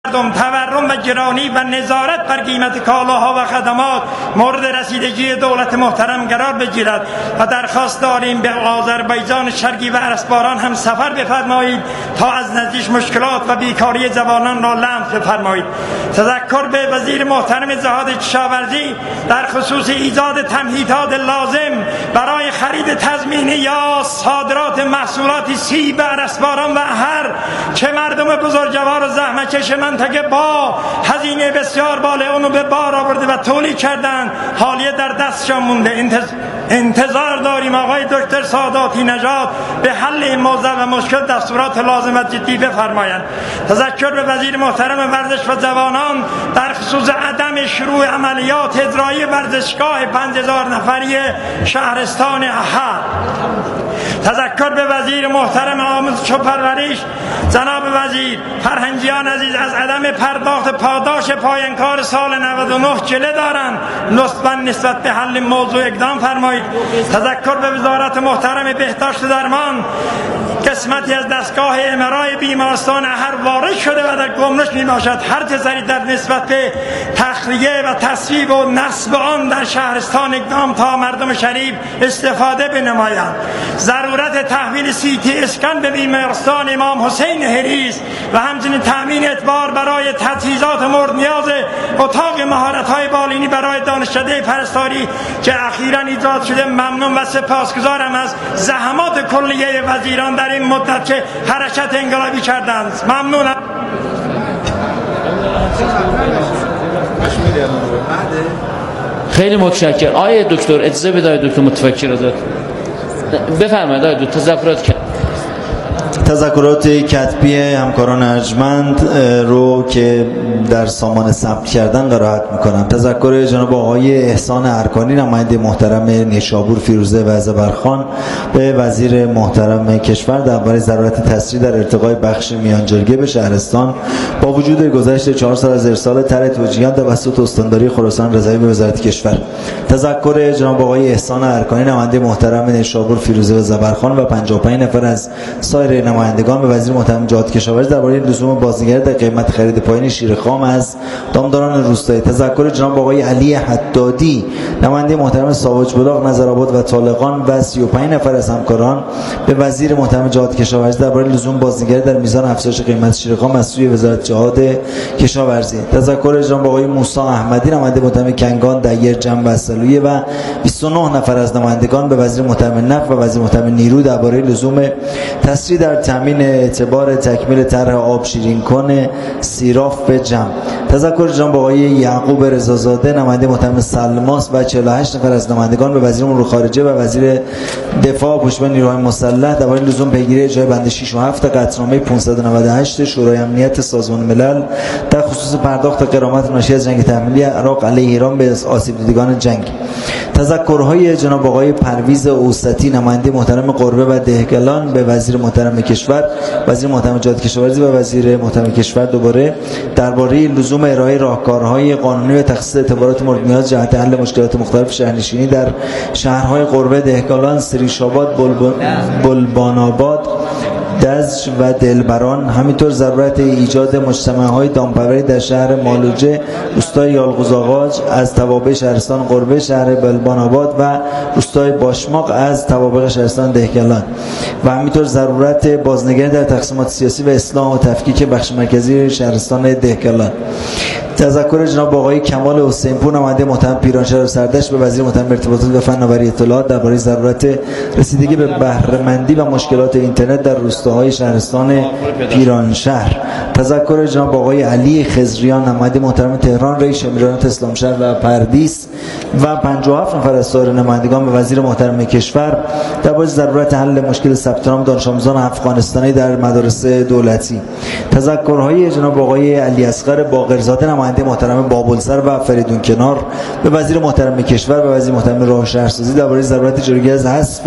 تورم و گرانی و نظارت بر قیمت کالاها و خدمات مورد رسیدگی دولت محترم قرار بگیرد و درخواست داریم به آذربایجان شرقی و ارسباران هم سفر بفرمایید تا از نزدیک مشکلات و بیکاری جوانان را لمس بفرمایید. تذکر به وزیر محترم اتحاد کشاورزی در خصوص ایجاد تمهیدات لازم برای خرید تضمینی یا صادرات محصولات سیب به ارسباران و اهر که مردم بزرگوار و زحمتکش منطقه با هزینه بسیار بالا اونو به بار آورده و تولید کردن حالیه در دستشان مونده. انتظار داریم آقای دکتر ساداتی نژاد به حل این موضوع و مشکل دستورات لازم و جدی بفرمایند. تذکر به وزیر محترم ورزش و جوانان در خصوص عدم شروع عملیات اجرایی ورزشگاه 5000 نفری شهرستان احد. تذکر به وزیر محترم آموزش و پرورش جناب وزیر فرهنگیان عزیز از عدم پرداخت پاداش پایانکار سال 99 جله دارند، لطفاً نسبت به حل موضوع اقدام فرمایید. تذکر به وزارت محترم بهداشت درمان قسمتی از دستگاه امرای بیمارستان هر وارد شده و در گمرک می باشد، هر چه سریعتر نسبت به تخلیه و تصویب و نصب آن در شهرستان اقدام تا مردم شریف استفاده بنمایند. ضرورت تحویل CT اسکن به بیمارستان امام حسین هریس و همچنین تامین اعتبار برای تجهیزات مورد نیاز اتاق مهارت‌های بالینی برای دانشکده پرستاری که اخیراً ایجاد شده ممنون و سپاسگزارم از زحمات کلیه وزیران در این مدت که حرکت انقلابی کردند. ممنونم. خیلی متشکرم. آیه دکتر اجازه بدید دکتر متفکر ازت بفرمایید. آیه دکتر تذکرات کرد. تذکرات کتبی همکاران ارجمند رو که در سامان ثبت کردن قرائت میکنم. تذکر جناب آقای احسان ارکانی نماینده محترم نیشابور فیروزه و زبرخان به وزیر محترم کشور درباره ضرورت تسریع در ارتقای بخش میانجرگه به شهرستان با وجود گذشت 4 سال از ارسال طرح توجیهات توسط استانداری خراسان رضوی به وزارت کشور. تذکر جناب آقای احسان ارکانی نماینده محترم نیشابور فیروزه و زبرخان و 55 نفر از سایر نمایندگان به وزیر محترم جهاد کشاورزی درباره لزوم بازنگری در قیمت خرید پایین شیر خام از دامداران روستایی. تذکر جناب آقای علی حدادی نماینده محترم ساوج بلاغ نظرآباد و طالقان و 35 نفر از همکاران به وزیر محترم جهاد کشاورزی درباره لزوم بازنگری در میزان افزایش قیمت شیر خام از سوی وزارت جهاد کشاورزی. تذکر جناب آقای موسی احمدی نماینده محترم کنگان دایر جنب اصلویه و 29 نفر از نمایندگان به وزیر محترم نفت و وزیر محترم نیرو درباره لزوم تسریع در تامین اعتبار تکمیل طرح آب شیرین کن سیراف به جمع. تذکر جناب آقای یعقوب رضازاده نماینده محترم سلماس و 48 نفر از نمایندگان به وزیر امور خارجه و وزیر دفاع و پشتیبانی نیروهای مسلح درباره لزوم پیگیری اجرای بند 6 و 7 قطعنامه 598 شورای امنیت سازمان ملل در خصوص پرداخت غرامت ناشی از جنگ تحمیلی عراق علیه ایران به آسیب دیدگان جنگ. تذکرهای جناب آقای پرویز اوسطی نماینده محترم قربه و دهقلان به وزیر محترم کشور، وزیر محترم جهاد کشاورزی و وزیر محترم کشور دوباره درباره لزوم ارائه راهکارهای قانونی و تخصیص اعتبارات مورد نیاز جهت حل مشکلات مختلف شهرنشینی در شهرهای قربه، دهقلان، سریشاباد، بلباناباد، دزج و دلبران. همینطور ضرورت ایجاد مجتمع‌های دامپروری در شهر مالوجه، روستای یالقوزآغاج از توابع شهرستان قربه، شهر بلباناباد و روستای باشماق از توابع شهرستان دهقلان و همینطور ضرورت بازنگری در تقسیمات سیاسی و اصلاح و تفکیک بخش مرکزی شهرستان دهقلان. تذکر جناب آقای کمال حسینپور نماینده محترم پیرانشهر و سردشت به وزیر محترم ارتباطات و فناوری اطلاعات درباره ضرورت رسیدگی به بهره‌مندی و مشکلات اینترنت در روستاهای شهرستان پیرانشهر. تذکر جناب آقای علی خضریان نماینده محترم تهران رئیس شمیرانات اسلامشهر و پردیس و 57 نفر از سایر نمایندگان به وزیر محترم کشور درباره ضرورت حل مشکل ثبت نام دانش آموزان افغانستانی در مدارس دولتی. تذکرهای جناب آقای علی اصغر باقرزاده نماینده محترم بابلسر و فریدون کنار به وزیر محترم کشور و وزیر محترم راه شهرسازی درباره ضرورت جلوگیری از حذف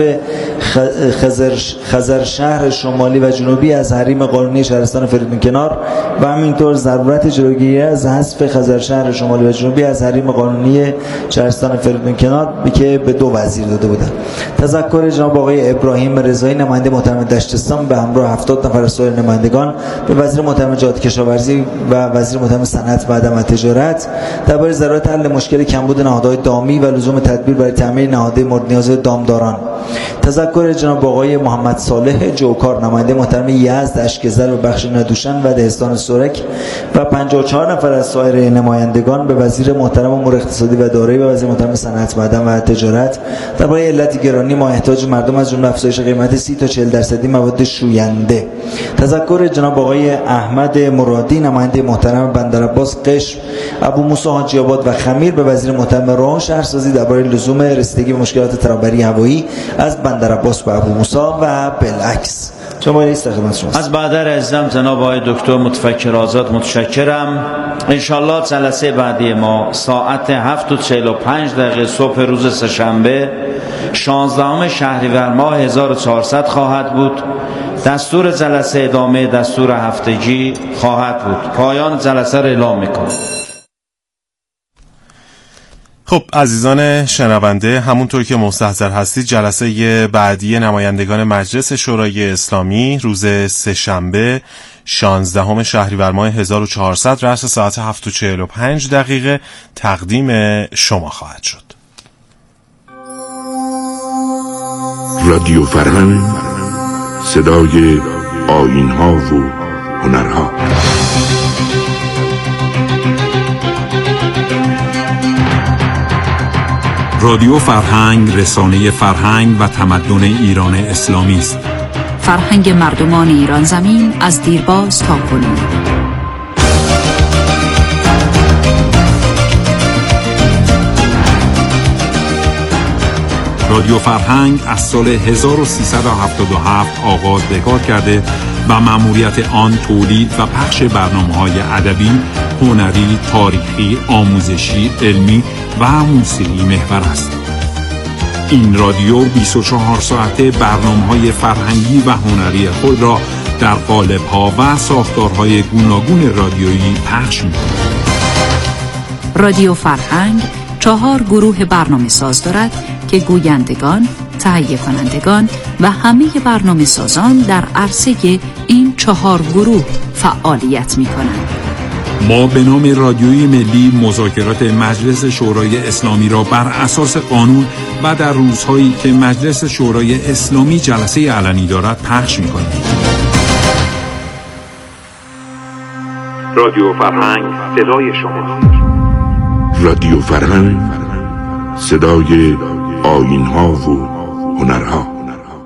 خزر شهر شمالی و جنوبی از حریم قانونی شهرستان فریدون کنار و همینطور ضرورت جلوگیری از حذف خزر شهر شمالی و جنوبی از حریم قانونی شهرستان شهرستان فریدون کنار که به 2 وزیر داده بودند. تذکر جناب آقای ابراهیم رضایی نماینده محترم دشتستان به همراه 70 نفر از سایر نمایندگان به وزیر محترم جهاد کشاورزی و وزیر محترم صنعت و عدم تجارت درباره ضرورت حل مشکل کمبود نهادهای دامی و لزوم تدبیر برای تامین نهادهای مورد نیاز دامداران. تذکر جناب آقای محمد صالح جوکار نماینده محترم یزد اشکزر و بخش ندوشن و دهستان سرک و 54 نفر از سایر نمایندگان به وزیر محترم امور اقتصادی و دارایی و وزیر محترم صنعت معدن و تجارت درباره علت گرانی ما احتیاج مردم از جمله افزایش قیمت 30 تا 40% مواد شوینده. تذکر جناب آقای احمد مرادی نماینده محترم بندرعباس قشم ابو موسی حاجی آباد و خمیر به وزیر محترم راه و شهرسازی درباره لزوم رسیدگی به مشکلات ترابری هوایی از بندرعباس به ابو موسی و بالعکس. شما رئیس خدمت شما. از برادر عزیزم جناب آقای دکتر متفکر آزاد متشکرم. انشالله جلسه بعدی ما ساعت 7:45 صبح روز سه‌شنبه 16 شهریور ماه 1400 خواهد بود. دستور جلسه ادامه دستور هفتگی خواهد بود. پایان جلسه را اعلام می‌کنم. خب عزیزان شنونده، همونطور که مستحضر هستید جلسه بعدی نمایندگان مجلس شورای اسلامی روز سه‌شنبه 16 شهریور ماه 1400 رأس ساعت 7:45 تقدیم شما خواهد شد. رادیو فرهنگ، صدای آیین‌ها و هنرها. رادیو فرهنگ رسانه فرهنگ و تمدن ایران اسلامی است. فرهنگ مردمان ایران زمین از دیرباز تا کنون. رادیو فرهنگ از سال 1377 آغاز به کار کرده و مأموریت آن تولید و پخش برنامه‌های ادبی، هنری، تاریخی، آموزشی، علمی و موسیقی محور است. این رادیو 24 ساعته برنامه‌های فرهنگی و هنری خود را در قالب‌ها و ساختارهای گوناگون رادیویی پخش می‌کند. رادیو فرهنگ 4 گروه برنامه ساز دارد که گویندگان، تهیه کنندگان و همه برنامه سازان در عرصه این 4 گروه فعالیت می‌کنند. ما به نام رادیوی ملی مذاکرات مجلس شورای اسلامی را بر اساس قانون و در روزهایی که مجلس شورای اسلامی جلسه علنی دارد پخش می‌کنیم. رادیو فرهنگ صدای شما. رادیو فرهنگ صدای آیین‌ها و هنرها.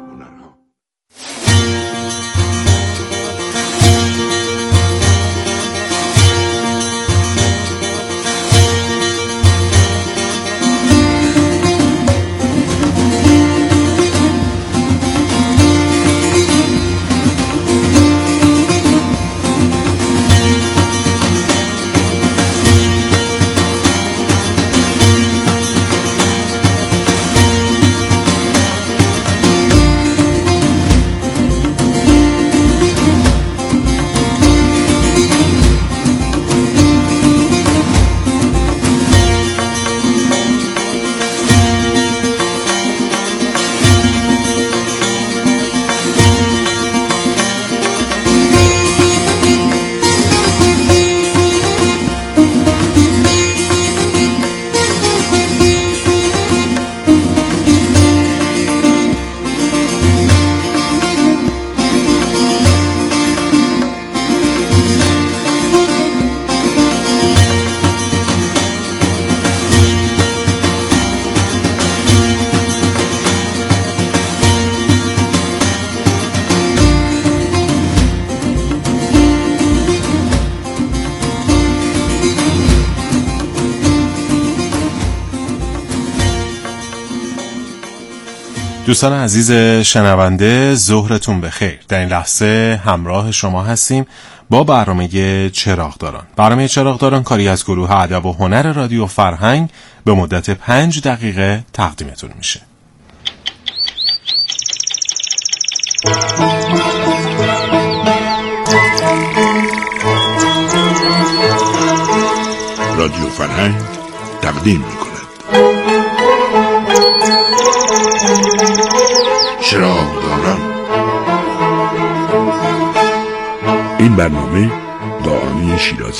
دوستان عزیز شنونده، ظهرتون بخیر. در این لحظه همراه شما هستیم با برنامه چراغداران. برنامه چراغداران کاری از گروه ادب و هنر رادیو فرهنگ به مدت 5 دقیقه تقدیمتون میشه. رادیو فرهنگ تقدیم میکند چراغداران. این برنامه قاآنی شیرازی.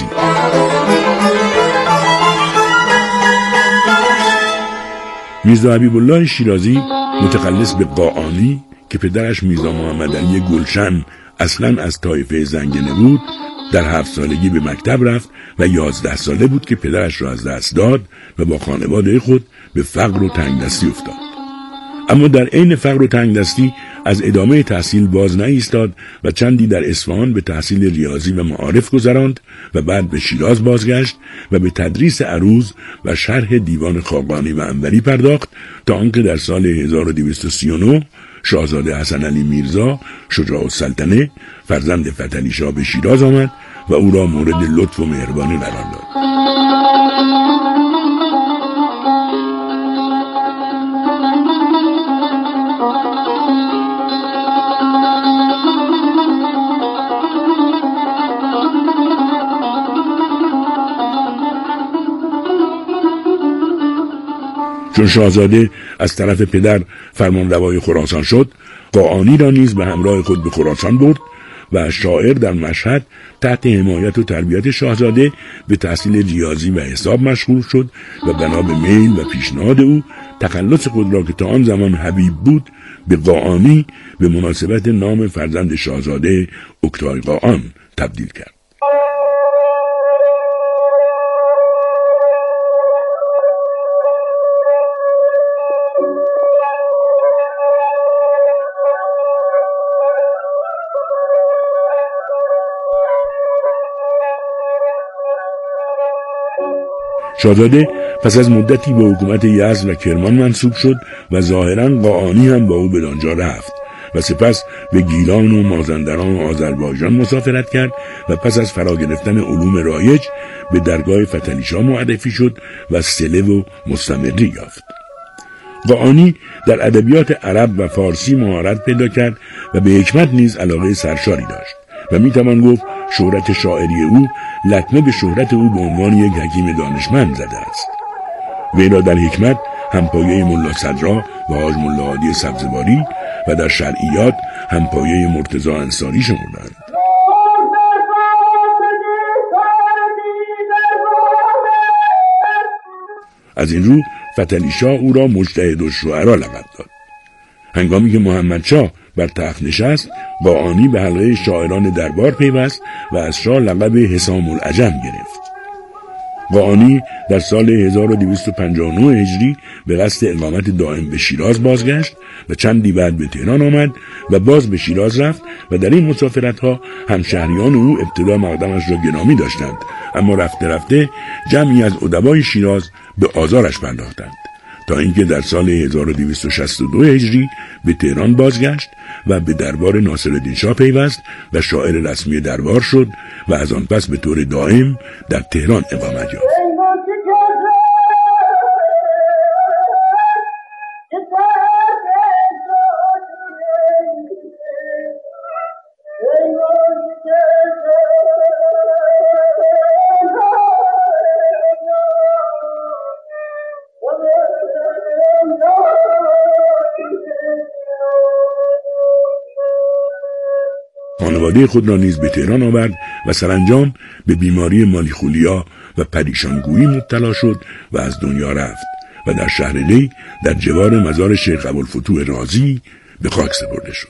میرزا حبیبالله شیرازی متخلص به قاآنی که پدرش میرزا محمد علی گلشن اصلا از طایفه زنگنه بود، در 7 سالگی به مکتب رفت و 11 ساله بود که پدرش را از دست داد و با خانواده خود به فقر و تنگدستی افتاد. اما در عین فقر و تنگدستی از ادامه تحصیل باز نایستاد و چندی در اصفهان به تحصیل ریاضی و معارف گذراند و بعد به شیراز بازگشت و به تدریس عروض و شرح دیوان خاقانی و انوری پرداخت تا آنکه در سال 1239 شاهزاده حسن علی میرزا شجاع السلطنه فرزند فتحعلی شاه به شیراز آمد و او را مورد لطف و مهربانی قرار داد. چون شاهزاده از طرف پدر فرمانروای خراسان شد، قاآنی را نیز به همراه خود به خراسان برد و شاعر در مشهد تحت حمایت و تربیت شاهزاده به تحصیل ریاضی و حساب مشغول شد و بنا به میل و پیشنهاد او تخلص خود را که تا آن زمان حبیب بود به قاآنی به مناسبت نام فرزند شاهزاده اکتای قاآن تبدیل کرد. شاهزاده پس از مدتی به حکومت یزد و کرمان منصوب شد و ظاهراً قاآنی هم با او به آنجا رفت و سپس به گیلان و مازندران و آذربایجان مسافرت کرد و پس از فرا گرفتن علوم رایج به درگاه فتحعلی شاه معرفی شد و صله و مستمری یافت. قاآنی در ادبیات عرب و فارسی مهارت پیدا کرد و به حکمت نیز علاقه سرشاری داشت و میتوان گفت شهرت شاعری او لطمه به شهرت او به عنوان یک حکیم دانشمند زده است. وی را در حکمت همپایه ملا صدرا و حاج ملا هادی سبزواری و در شرعیات همپایه مرتضی انصاری شمردند. از این رو فتحعلی شاه او را مجتهد الشعرا لقب داد. هنگامی که محمدشاه بر تخت نشست، قاآنی به حلقه شاعران دربار پیوست و از شاه لقب حسام العجم گرفت. قاآنی در سال 1259 هجری به قصد اقامت دائم به شیراز بازگشت و چندی بعد به تهران آمد و باز به شیراز رفت و در این مسافرت‌ها همشهریان او ابتدا مقدمش را گرامی داشتند، اما رفته رفته جمعی از ادبای شیراز به آزارش پرداختند تا اینکه در سال 1262 هجری به تهران بازگشت و به دربار ناصرالدین شاه پیوست و شاعر رسمی دربار شد و از آن پس به طور دائم در تهران اقامت یافت. خانواده خود را نیز به تهران آورد و سرانجام به بیماری مالیخولیا و پریشانگویی مبتلا شد و از دنیا رفت و در شهر لی در جوار مزار شیخ ابوالفتوح رازی به خاک سپرده شد.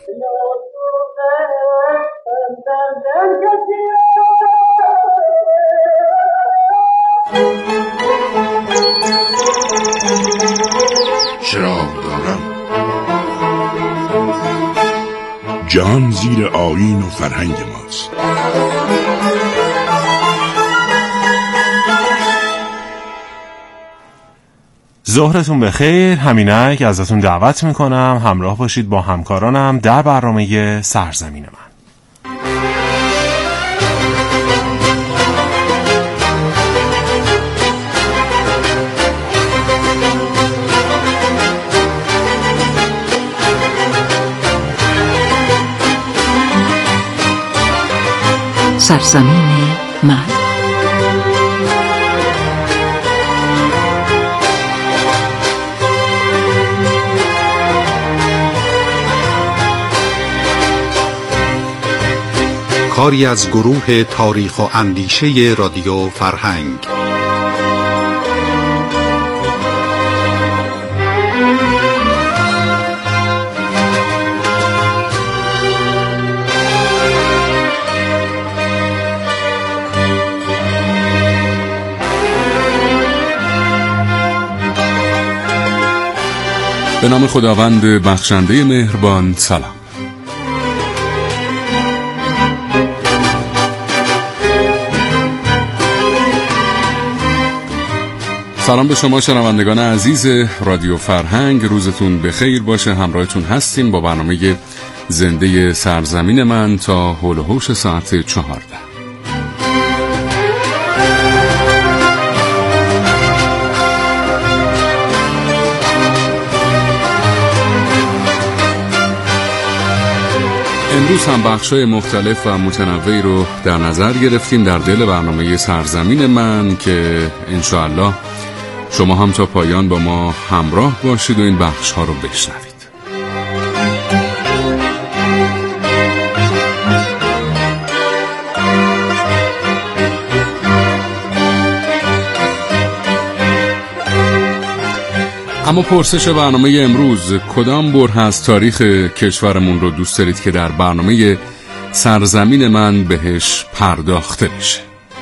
چراغداران. جهان زیر آیین و فرهنگ ماست. ظهرتون بخیر. همینک ازتون دعوت میکنم همراه باشید با همکارانم در برنامه سرزمین من. سرزمین من. کاری از گروه تاریخ و اندیشه رادیو فرهنگ. به نام خداوند بخشنده مهربان. سلام. سلام به شما شنوندگان عزیز رادیو فرهنگ، روزتون بخیر باشه. همراهتون هستیم با برنامه زنده سرزمین من تا هول و هوش ساعت 14. امروز هم بخشای مختلف و متنوعی رو در نظر گرفتیم در دل برنامه سرزمین من که انشاءالله شما هم تا پایان با ما همراه باشید و این بخش ها رو بشنوید. اما پرسش برنامه امروز، کدام بره از تاریخ کشورمون رو دوست دارید که در برنامه سرزمین من بهش پرداخته بشه؟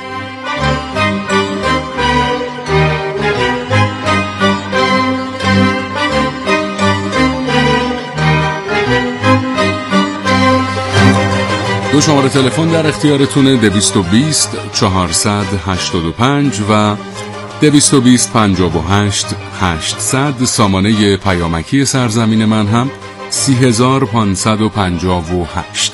دو شماره تلفن در اختیارتونه، 220 485 و 220 58 800. سامانه پیامکی سرزمین من هم 30558.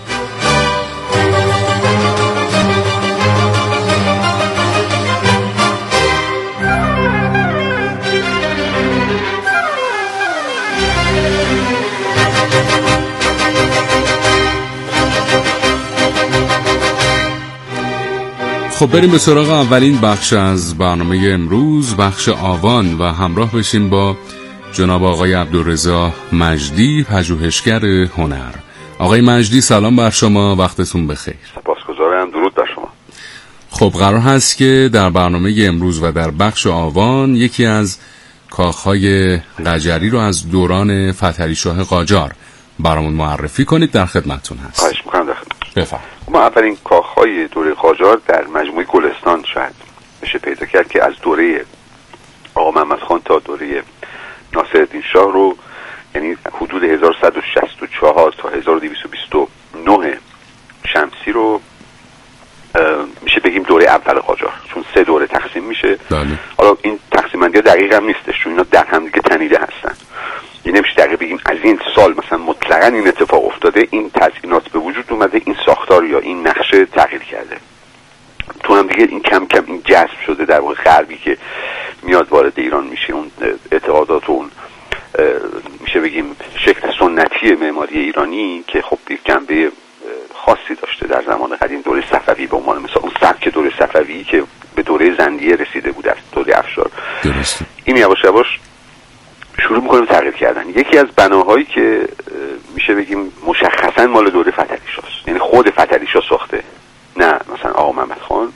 خب بریم به سراغ اولین بخش از برنامه امروز، بخش آوان، و همراه بشیم با جناب آقای عبدالرضا مجدی، پژوهشگر هنر. آقای مجدی سلام بر شما، وقتتون بخیر. سپاسگزارم، درود بر شما. خب قرار هست که در برنامه امروز و در بخش آوان یکی از کاخهای قجری رو از دوران فتحعلی شاه قاجار برامون معرفی کنید. در خدمتتون هست. خواهش می‌کنم. در خدمت. بفرمایید. ما اولین کاخهای دوره قاجار در مجموعه گلستان شاید بشه پیدا کرد که از دوره آقا محمد خان تا دوره ناصرالدین شاه رو، یعنی حدود 1164 تا 1229 شمسی رو میشه بگیم دوره اول قاجار، چون 3 دوره تقسیم میشه. بله. حالا این تقسیم بندی دقیق هم نیستش، چون اینا در هم دیگه تنیده هستن. یعنی نمیشه دقیق بگیم از این سال مثلا مطلقاً این اتفاق افتاده، این تزیینات به وجود اومده، این ساختار یا این نقشه تغییر کرده. تو هم دیگه این کم کم این جذب شده در واقع غربی که میاد وارد ایران میشه، اون اعتقادات و اون میشه بگیم شکل سنتی معماری ایرانی که خب یک جنبه خاصی داشته در زمان قدیم، دوره صفوی به عنوان مثال، اون سبک دوره صفوی که به دوره زندیه رسیده بود در دوره افشار. درسته. این یواش یواش شروع میکنیم تغییر کردن. یکی از بناهایی که میشه بگیم مشخصا مال دوره فتحعلی شاست، یعنی خود فتحعلی شاه ساخته، نه مثلا آقا محمد خان،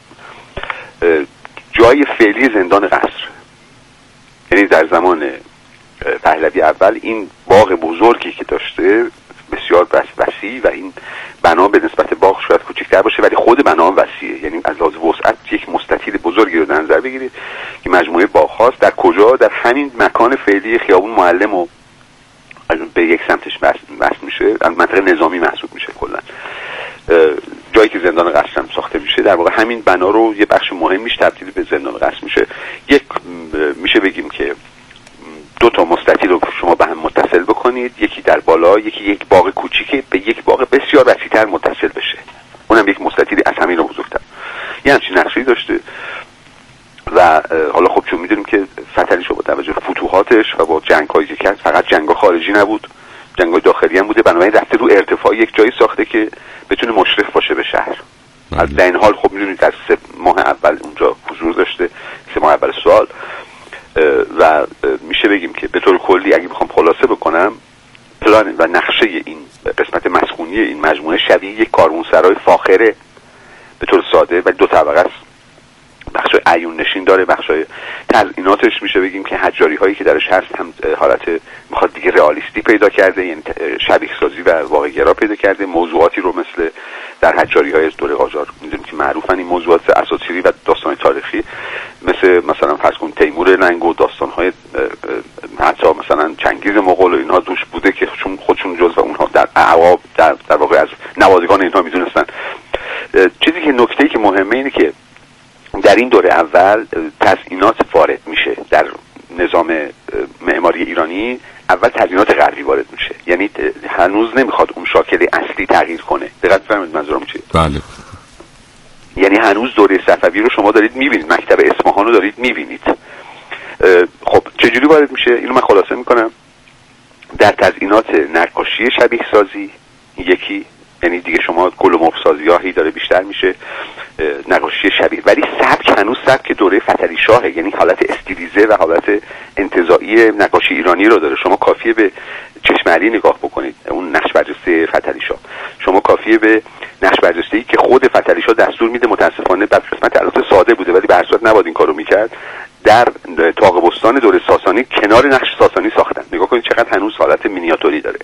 جای فعلی زندان قصر. یعنی در زمان پهلوی اول این باغ بزرگی که داشته بسیار وسیع و این بنا به نسبت باغ شاید کوچکتر باشه ولی خود بنا هم وسیعه، یعنی از لحاظ وسعت یک مستطیل بزرگی رو در نظر بگیرید که مجموعه باغ هاست. در کجا؟ در همین مکان فعلی خیابون معلم و به یک سمتش وصل میشه، منطقه نظامی محسوب میشه کلا، جایی که زندان قصر هم ساخته میشه. در واقع همین بنا رو یه بخش مهمیش تبدیل به زندان قصر میشه. یک میشه بگیم که 2 تا مستطیل رو شما به هم متصل بکنید، یکی در بالا، یکی یک باغ کوچیک به یک باغ بسیار وسیع‌تر متصل بشه، اونم یک مستطیل از همین رو بزرگتر. یه همچین نقشه‌ای داشته و حالا خب چون میدونیم که فتحعلی شاه با توجه فتوحاتش و با جنگ‌هایی که کرد، فقط جنگ خارجی نبود، جنگ داخلی هم بوده، بنابراین رفته رو ارتفاع یک جایی ساخته که بتونه مشرف باشه به شهر. از این حال خب میدونید در 3 ماه اول اونجا حضور داشته، 3 ماه اول سال، و میشه بگیم که به طور کلی اگه بخوام خلاصه بکنم، پلان و نقشه این قسمت مسکونی این مجموعه شبیه یک کاروانسرای فاخره به طور ساده و 2 طبقه است. بخشای عیون نشین داره، بخشای تزییناتش میشه بگیم که حجاری هایی که درش هست هم حالت میخواد دیگه رئالیستی پیدا کرده، یعنی شبیه سازی و واقع گرا پیدا کرده. موضوعاتی رو مثل در حجاری های دوره قاجار میدونیم که معروفن این موضوعات اساطیری و داستان تاریخی، مثلا فرض کن تیمور لنگ و داستان های حتی مثلا چنگیز مغول و اینها دوش بوده که خودشون جزو اونها در اعواب در واقع از نوادگان اینها میدونستن. چیزی که نکته‌ای که مهمه اینه که در این دوره اول تزیینات وارد میشه در نظام معماری ایرانی. اول تزیینات غربی وارد میشه، یعنی هنوز نمیخواد اون شاکله اصلی تغییر کنه. دقت فرمایید منظورم چیه؟ بله. یعنی هنوز دوره صفوی رو شما دارید میبینید، مکتب اصفهان رو دارید میبینید. خب چجوری وارد میشه؟ اینو من خلاصه میکنم. در تزیینات نقاشی شبیه سازی یکی، یعنی دیگه شما گل و مبل سازیاهی داره بیشتر میشه، نقاشی شبیه، ولی سبک هنوز سبک دوره فتحعلی شاهه، یعنی حالت استیلیزه و حالت انتزاعی نقاشی ایرانی رو داره. شما کافیه به چشم علی نگاه بکنید، اون نقش برجسته فتحعلی شاه. شما کافیه به نقش برجسته‌ای که خود فتحعلی شاه دستور میده، متاسفانه بعد قسمت البته ساده بوده ولی به هر صورت نباید این کارو میکرد، در طاق بستان دوره ساسانی کنار نقش ساسانی ساختن. نگاه کنید چقدر هنوز حالت مینیاتوری داره.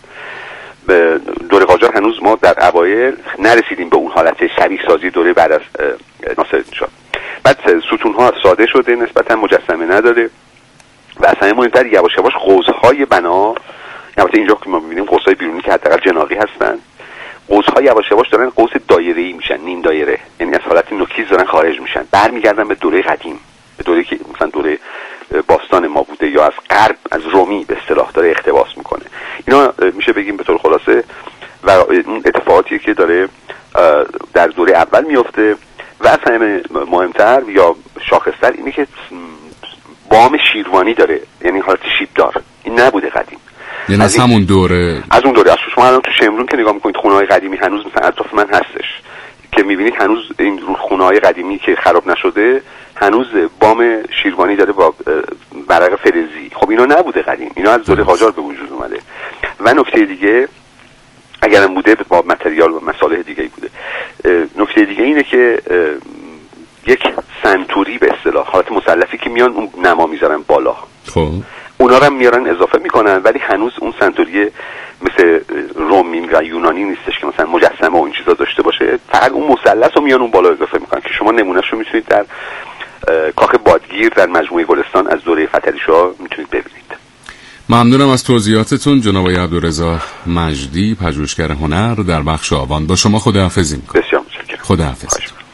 دوره قاجار هنوز ما در اوایل نرسیدیم به اون حالت شبیه سازی دوره بعد از ناصرالدین شاه. بعد ستون‌ها ساده شده، نسبتا مجسمه نداره و اصلا مهمتر یواش یواش قوس‌های بنا، البته اینجا که ما می‌بینیم قوس‌های بیرونی که حداقل جناقی هستن، قوس‌ها یواش یواش دارن قوس دایره‌ای میشن، نیم دایره، یعنی از حالت نوکیز دارن خارج میشن، برمیگردن به دوره قدیم، به دوره‌ای که مثلا دوره باستان ما بوده یا از غرب، از رومی به اصطلاح داره اقتباس میکنه. اینا میشه بگیم به طور خلاصه و اون اتفاقاتی که داره در دوره اول میفته. و از همه مهمتر یا شاخصتر اینه که بام شیروانی داره، یعنی حالت شیبدار. این نبوده قدیم، یعنی از همون دوره، از اون دوره. از شما الان تو شمرون که نگاه میکنید خونه‌های قدیمی هنوز مثلا اطراف من هستش که میبینید هنوز این خونه‌های قدیمی که خراب نشده هنوز بام شیروانی داره با ورق فلزی. خب اینا نبوده قدیم، اینا از دوره قاجار به وجود اومده. و نکته دیگه اگرم بوده با متریال و مصالح دیگه بوده. نکته دیگه اینه که یک سنتوری به اصطلاح حالت مثلثی که میان اون نما میذارن بالا، خب اونا رو میارن اضافه میکنن، ولی هنوز اون سنتوری مثل رومی و یونانی نیستش که مثلا مجسمه و این چیزا داشته باشه. فقط اون مثلث رو میان اون بالا اضافه میکنن که شما نمونهشو میتونید در کاخ بادگیر در مجموعه گلستان از دوره فتحعلی شاه میتونید ببینید. ممنونم از توضیحاتتون جناب آقای عبدالرضا مجدی، پژوهشگر هنر در بخش آوان. با شما خداحافظی میکنم. بسیار متشکرم. خداحافظ.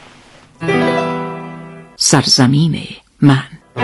سرزمین من.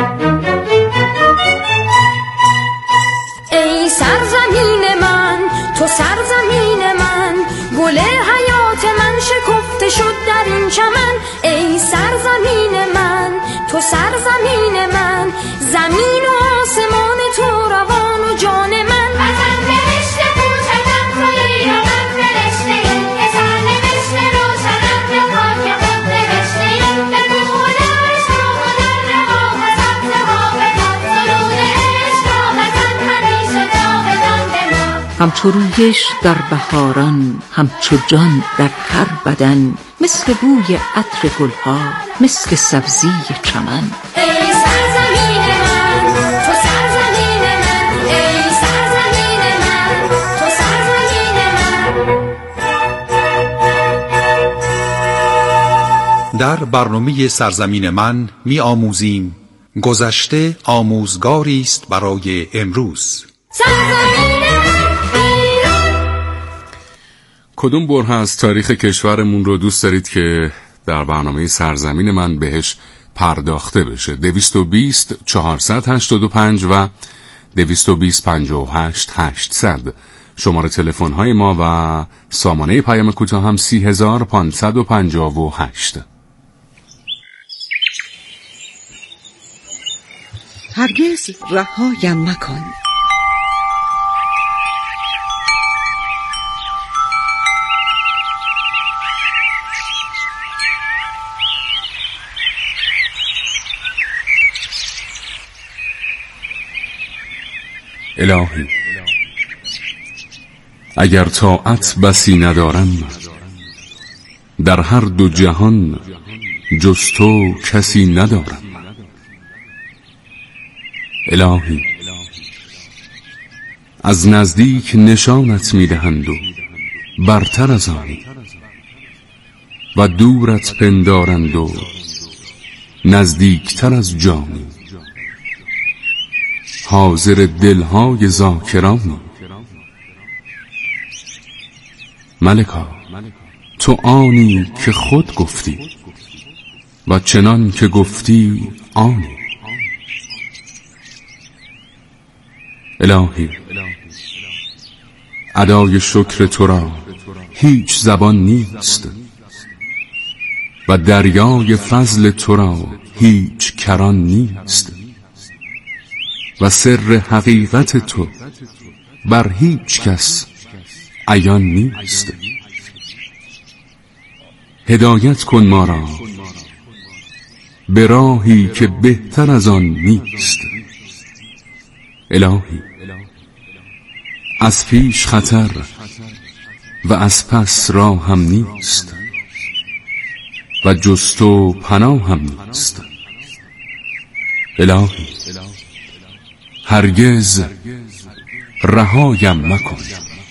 ای سرزمین من، تو سرزمین من، گل حیات من شکفته شد در این چمن. ای سرزمین من، تو سرزمین من، زمین و آسمان تو روان و جان من. وطن بهشت کوچکم تویی و من فرشته ایم، پسر نوشته روشنم به خاک خود نوشته ایم. به کوه و دشت و در رها و سبزه ها بدان، سرود عشق را وطن همیشه جاودان بمان. همچو رویش در بهاران، همچو جان در هر بدن، مثل بوی عطر گلها، مثل سبزی چمن. ای سرزمین من، تو سرزمین من، ای سرزمین من، تو سرزمین من. در برنامه سرزمین من می آموزیم گذشته آموزگاری است برای امروز. کدوم بره از تاریخ کشورمون رو دوست دارید که در برنامه سرزمین من بهش پرداخته بشه؟ 220 485 و 220 58 800 شماره تلفن های ما و سامانه پیام کوتاه هم 30558. هرگز رهایم مکن، الهی اگر طاعت بسی ندارم، در هر دو جهان جز تو کسی ندارم. الهی از نزدیک نشانت میدهند و برتر از آنی و دورت پندارند و نزدیکتر از جانی. حاضر دلهای ذاکرانی. ملکا تو آنی که خود گفتی و چنان که گفتی آنی. الهی ادای شکر تو را هیچ زبان نیست و دریای فضل تو را هیچ کران نیست و سر حقیقت تو بر هیچ کس عیان نیست. هدایت کن ما را به راهی که بهتر از آن نیست. الهی از پیش خطر و از پس راه هم نیست و جز تو پناه هم نیست. الهی هرگز رهایم مکن.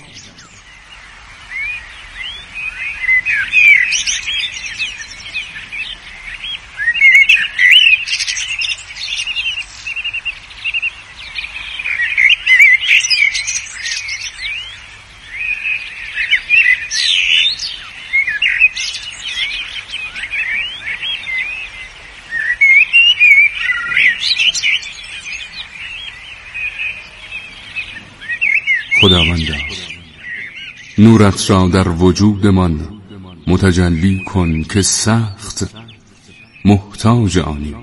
خداوندا نورت را در وجودمان متجلی کن که سخت محتاج آنیم.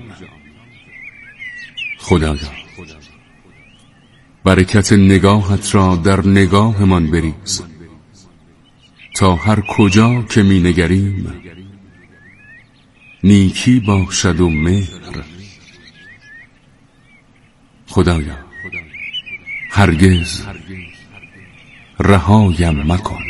خدایا برکت نگاهت را در نگاهمان بریز تا هر کجا که می نگریم نیکی باشد و مهر. خدایا هرگز رهایم مکن.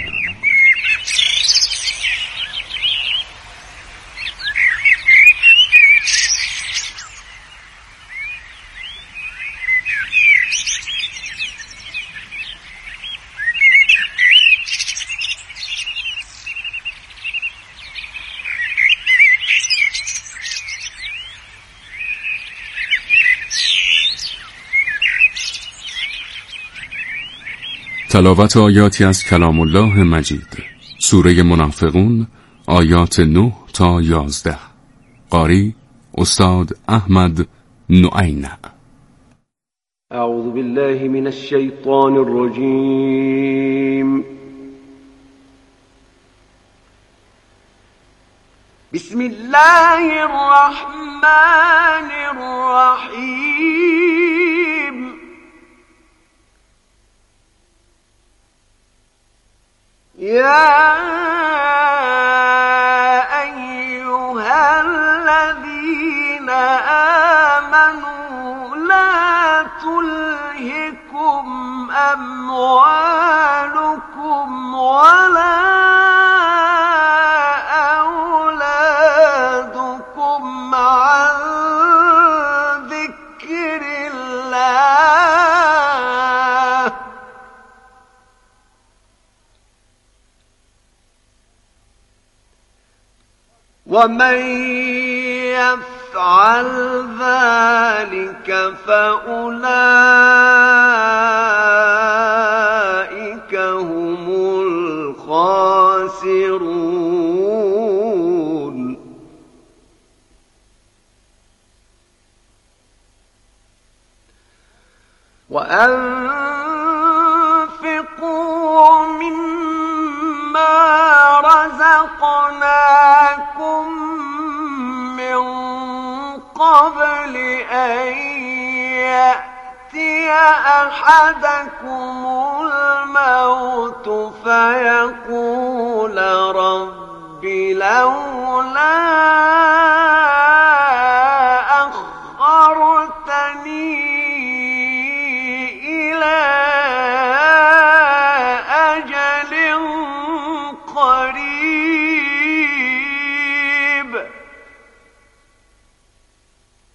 تلاوت آیاتی از کلام الله مجید، سوره منافقون، آیات 9 تا 11. قاری استاد احمد نعینه. اعوذ بالله من الشیطان الرجیم. بسم الله الرحمن الرحیم. يا أيها الذين آمنوا لا تلهكم أموالكم ولا أولادكم عن ذكر الله ومن يفعل ذلك فأولئك هم الخاسرون. وأنفقوا مما رزقناكم من قبل أن يأتي أحدكم الموت فيقول رب لولا أخرجتني